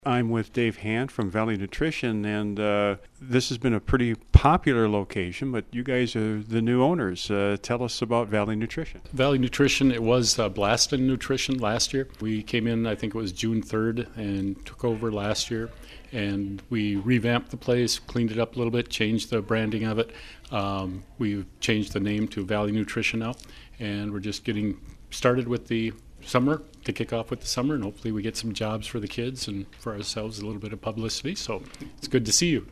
I'm with Dave Hand from Valley Nutrition, and this has been a pretty popular location, but you guys are the new owners. Tell us about Valley Nutrition. Valley Nutrition, it was Blaston Nutrition last year. We came in, I think it was June 3rd, and took over last year. And we revamped the place, cleaned it up a little bit, changed the branding of it. We've changed the name to Valley Nutrition now, and we're just getting started with the summer to kick off with the summer, and hopefully we get some jobs for the kids and for ourselves, a little bit of publicity. So it's good to see you.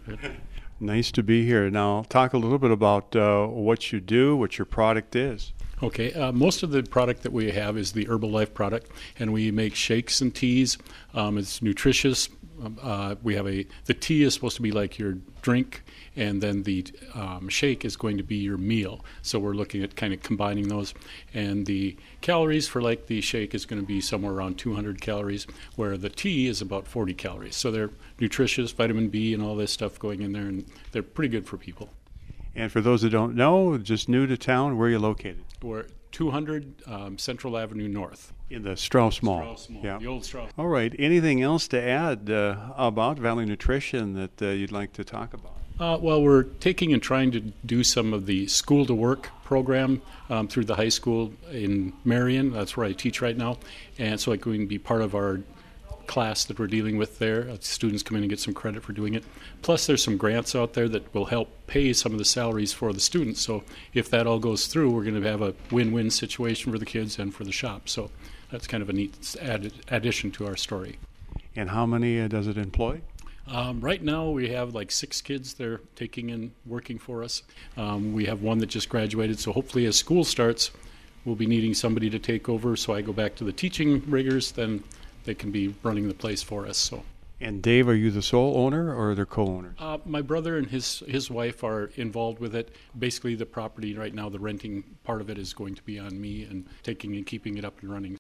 Nice to be here. Now talk a little bit about what you do, what your product is. Okay, most of the product that we have is the Herbalife product, and we make shakes and teas. It's nutritious. We have the tea is supposed to be like your drink, and then the shake is going to be your meal. So we're looking at kind of combining those. And the calories for like the shake is going to be somewhere around 200 calories, where the tea is about 40 calories. So they're nutritious, vitamin B and all this stuff going in there, and they're pretty good for people. And for those that don't know, just new to town, where are you located? We're 200 Central Avenue North. In the Strauss Mall. Strauss Mall, yeah. The old Strauss. All right. Anything else to add about Valley Nutrition that you'd like to talk about? Well, we're taking and trying to do some of the School to Work program through the high school in Marion. That's where I teach right now. And so it's going to be part of our class that we're dealing with there. Students come in and get some credit for doing it. Plus, there's some grants out there that will help pay some of the salaries for the students. So if that all goes through, we're going to have a win-win situation for the kids and for the shop. So that's kind of a neat addition to our story. And how many does it employ? Right now we have like 6 kids they're taking and working for us. We have one that just graduated, so hopefully as school starts, we'll be needing somebody to take over. So I go back to the teaching riggers, then they can be running the place for us. So. And Dave, are you the sole owner or are there co-owners? My brother and his wife are involved with it. Basically the property right now, the renting part of it is going to be on me, and taking and keeping it up and running.